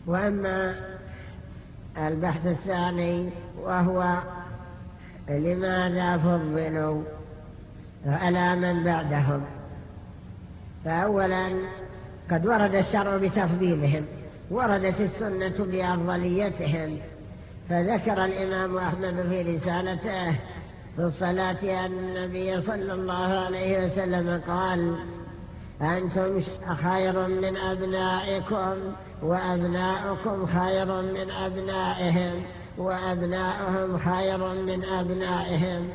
وأما البحث الثاني وهو لماذا فضلوا على من بعدهم، فأولا قد ورد الشرع بتفضيلهم، وردت السنة بأفضليتهم، فذكر الإمام أحمد في رسالته في الصلاة أن النبي صلى الله عليه وسلم قال: أنتم خير من أبنائكم، وأبناؤكم خير من أبنائهم، وأبناؤهم خير من أبنائهم.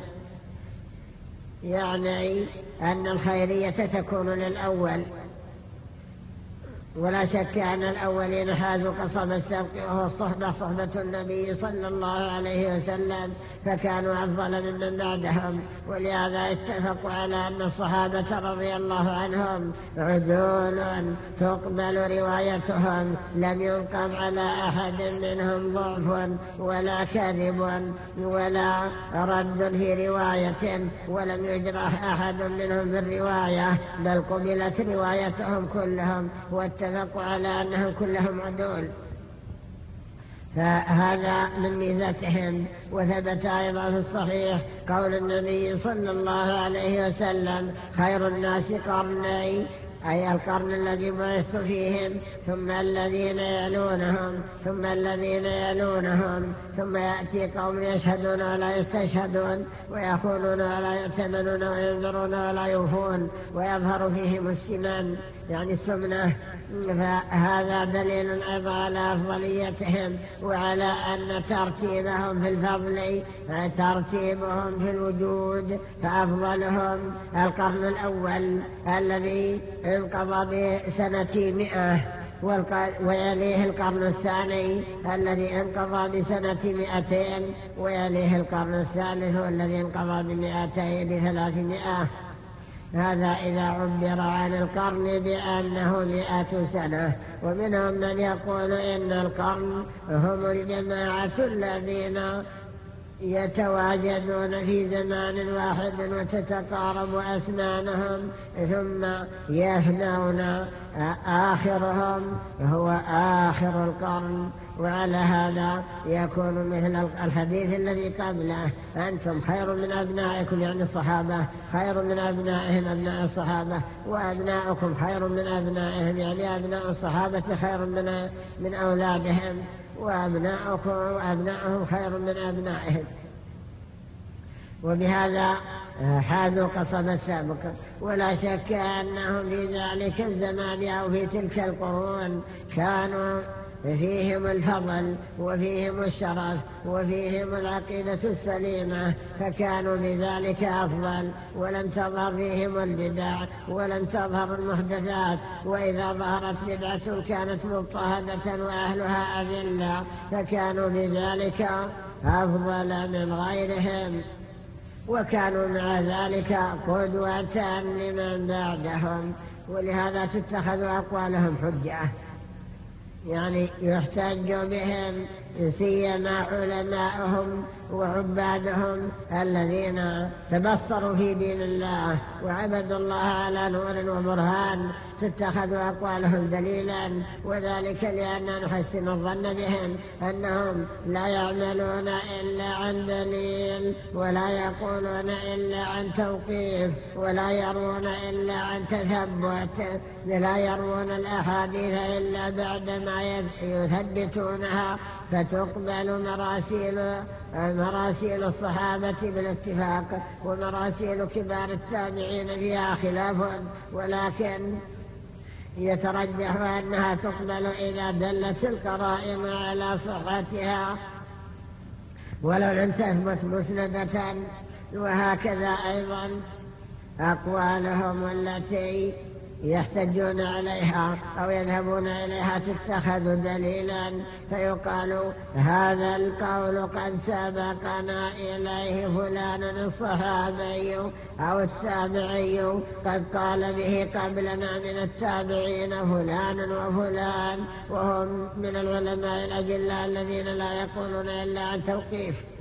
يعني أن الخيرية تكون للأول، ولا شك أن الأولين حازوا قصب السبق، وهو صحبة النبي صلى الله عليه وسلم، فكانوا أفضل ممن بعدهم. ولهذا اتفقوا على أن الصحابة رضي الله عنهم عدول تقبل روايتهم، لم ينقم على أحد منهم ضعف ولا كذب ولا رد في رواية، ولم يجرح أحد منهم بالرواية، بل قبلت روايتهم كلهم، واتفقوا على أنهم كلهم عدول. فهذا من ميزتهم. وثبت أيضا في الصحيح قول النبي صلى الله عليه وسلم: خير الناس قرني، أي القرن الذي بعثت فيهم، ثم الذين يلونهم، ثم الذين يلونهم، ثم يأتي قوم يشهدون ولا يستشهدون، ويخونون ولا يؤتمنون، وينذرون ولا يوفون، ويظهر فيهم السمن، يعني السمنة. فهذا دليل أيضا على أفضليتهم، وعلى أن ترتيبهم في الفضل ترتيبهم في الوجود، فأفضلهم القرن الأول الذي انقضى بسنة 100، ويليه القرن الثاني الذي انقضى بسنة 200، ويليه القرن الثالث الذي انقضى ب300. هذا إذا عبر عن القرن بأنه 100 سنة. ومنهم من يقول إن القرن هم الجماعة الذين يتواجدون في زمان واحد وتتقارب أسنانهم ثم يفنون، آخرهم هو آخر القرن. وعلى هذا يكون مثل الحديث الذي قبله: أنتم خير من أبنائكم، يعني الصحابة خير من أبنائهم أبناء الصحابة، وأبناؤكم خير من أبنائهم، يعني أبناء الصحابة خير من أولادهم، وأبناؤكم وأبناؤهم خير من أبنائهم. وبهذا حاذوا قصب السابق. ولا شك أنهم في ذلك الزمان أو في تلك القرون كانوا فيهم الفضل وفيهم الشرف وفيهم العقيدة السليمة، فكانوا بذلك أفضل، ولم تظهر فيهم البدع ولم تظهر المحدثات. وإذا ظهرت بدعة كانت مضطهدة وأهلها أذلة، فكانوا بذلك أفضل من غيرهم، وكانوا مع ذلك قدوة لمن بعدهم. ولهذا تتخذ أقوالهم حجة، يعني يحتج بهم، سيما علماءهم وعبادهم الذين تبصروا في دين الله وعبدوا الله على نور وبرهان، تتخذ أقوالهم دليلا. وذلك لأننا نحسن الظن بهم أنهم لا يعملون إلا عن دليل، ولا يقولون إلا عن توقيف، ولا يروون إلا عن تثبت، لا يروون الأحاديث إلا بعدما يثبتونها، فتقبل مراسيل الصحابة بالاتفاق، ومراسيل كبار التابعين فيها خلاف، ولكن يترجح أنها تقبل إذا دلت القرائن على صحتها ولو لم تثبت مسندة. وهكذا أيضا أقوالهم التي يحتجون عليها أو يذهبون إليها تتخذ دليلا، فيقال: هذا القول قد سبقنا إليه فلان الصحابي أو التابعي، قد قال به قبلنا من التابعين فلان وفلان، وهم من العلماء الأجلاء الذين لا يقولون إلا عن توقيف.